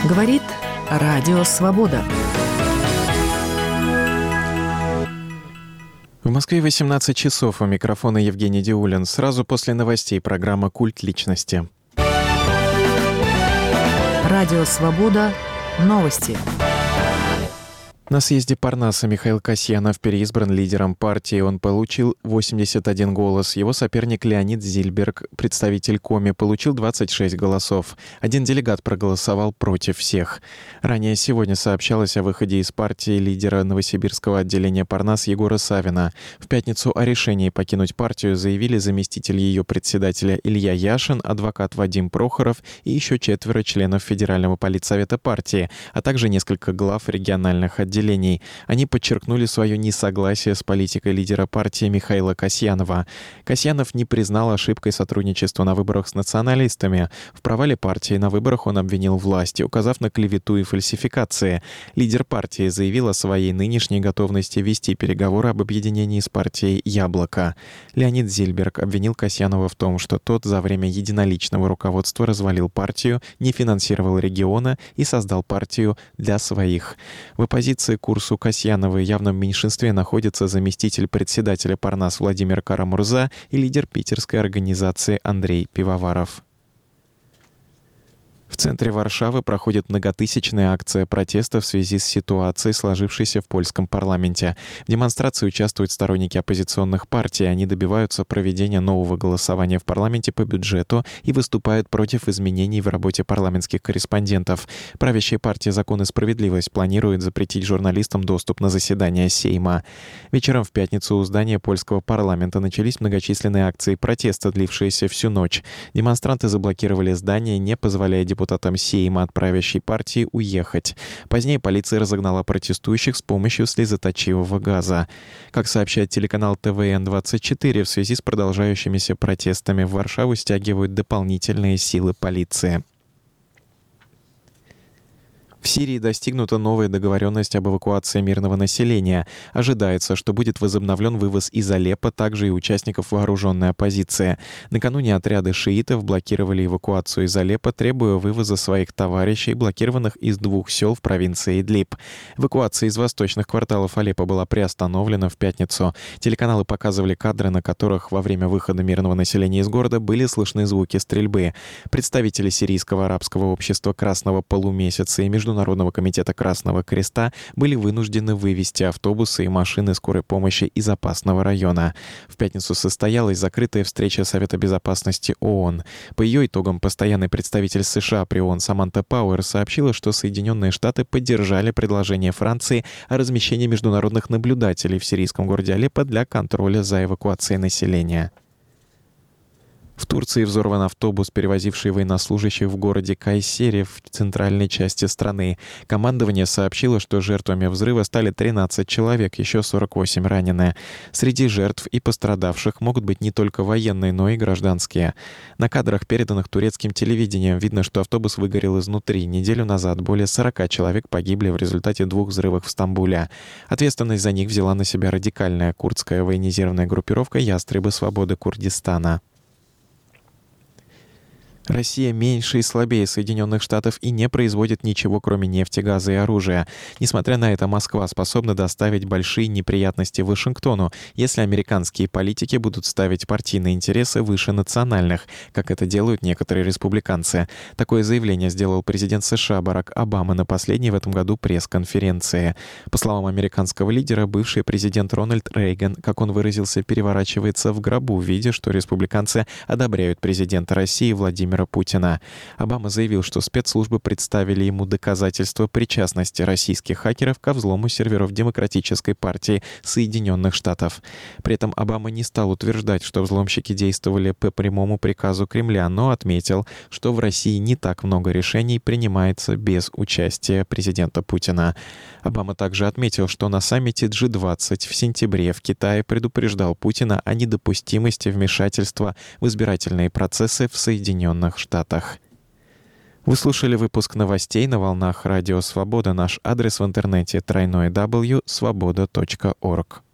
Говорит Радио Свобода. В Москве 18 часов. У микрофона Евгений Диулин. Сразу после новостей программа «Культ личности». Радио Свобода. Новости. На съезде Парнаса Михаил Касьянов переизбран лидером партии. Он получил 81 голос. Его соперник Леонид Зильберг, представитель Коми, получил 26 голосов. Один делегат проголосовал против всех. Ранее сегодня сообщалось о выходе из партии лидера новосибирского отделения Парнас Егора Савина. В пятницу о решении покинуть партию заявили заместитель ее председателя Илья Яшин, адвокат Вадим Прохоров и еще 4 членов Федерального политсовета партии, а также несколько глав региональных отделений. Они подчеркнули свое несогласие с политикой лидера партии Михаила Касьянова. Касьянов не признал ошибкой сотрудничества на выборах с националистами. В провале партии на выборах он обвинил власти, указав на клевету и фальсификации. Лидер партии заявил о своей нынешней готовности вести переговоры об объединении с партией «Яблоко». Леонид Зильберг обвинил Касьянова в том, что тот за время единоличного руководства развалил партию, не финансировал региона и создал партию для своих. В оппозиции к курсу Касьянова в явном меньшинстве находится заместитель председателя Парнас Владимир Карамурза и лидер питерской организации Андрей Пивоваров. В центре Варшавы проходит многотысячная акция протеста в связи с ситуацией, сложившейся в польском парламенте. В демонстрации участвуют сторонники оппозиционных партий. Они добиваются проведения нового голосования в парламенте по бюджету и выступают против изменений в работе парламентских корреспондентов. Правящая партия «Закон и справедливость» планирует запретить журналистам доступ на заседания Сейма. Вечером в пятницу у здания польского парламента начались многочисленные акции протеста, длившиеся всю ночь. Демонстранты заблокировали здание, не позволяя депутатам Сейма от правящей партии уехать. Позднее полиция разогнала протестующих с помощью слезоточивого газа. Как сообщает телеканал ТВН-24, в связи с продолжающимися протестами в Варшаву стягивают дополнительные силы полиции. В Сирии достигнута новая договоренность об эвакуации мирного населения. Ожидается, что будет возобновлен вывоз из Алеппо также и участников вооруженной оппозиции. Накануне отряды шиитов блокировали эвакуацию из Алеппо, требуя вывоза своих товарищей, блокированных из 2 сел в провинции Идлиб. Эвакуация из восточных кварталов Алеппо была приостановлена в пятницу. Телеканалы показывали кадры, на которых во время выхода мирного населения из города были слышны звуки стрельбы. Представители Сирийского арабского общества Красного полумесяца и Международного комитета Красного Креста были вынуждены вывести автобусы и машины скорой помощи из опасного района. В пятницу состоялась закрытая встреча Совета безопасности ООН. По ее итогам постоянный представитель США при ООН Саманта Пауэр сообщила, что Соединенные Штаты поддержали предложение Франции о размещении международных наблюдателей в сирийском городе Алеппо для контроля за эвакуацией населения. В Турции взорван автобус, перевозивший военнослужащих в городе Кайсери в центральной части страны. Командование сообщило, что жертвами взрыва стали 13 человек, еще 48 ранены. Среди жертв и пострадавших могут быть не только военные, но и гражданские. На кадрах, переданных турецким телевидением, видно, что автобус выгорел изнутри. Неделю назад более 40 человек погибли в результате 2 взрывов в Стамбуле. Ответственность за них взяла на себя радикальная курдская военизированная группировка «Ястребы свободы Курдистана». Россия меньше и слабее Соединенных Штатов и не производит ничего, кроме нефти, газа и оружия. Несмотря на это, Москва способна доставить большие неприятности Вашингтону, если американские политики будут ставить партийные интересы выше национальных, как это делают некоторые республиканцы. Такое заявление сделал президент США Барак Обама на последней в этом году пресс-конференции. По словам американского лидера, бывший президент Рональд Рейган, как он выразился, переворачивается в гробу, видя, что республиканцы одобряют президента России Владимира Путина. Обама заявил, что спецслужбы представили ему доказательства причастности российских хакеров ко взлому серверов Демократической партии Соединенных Штатов. При этом Обама не стал утверждать, что взломщики действовали по прямому приказу Кремля, но отметил, что в России не так много решений принимается без участия президента Путина. Обама также отметил, что на саммите G20 в сентябре в Китае предупреждал Путина о недопустимости вмешательства в избирательные процессы в Соединенных Штатах. Вы слушали выпуск новостей на волнах Радио Свобода. Наш адрес в интернете www.svoboda.org.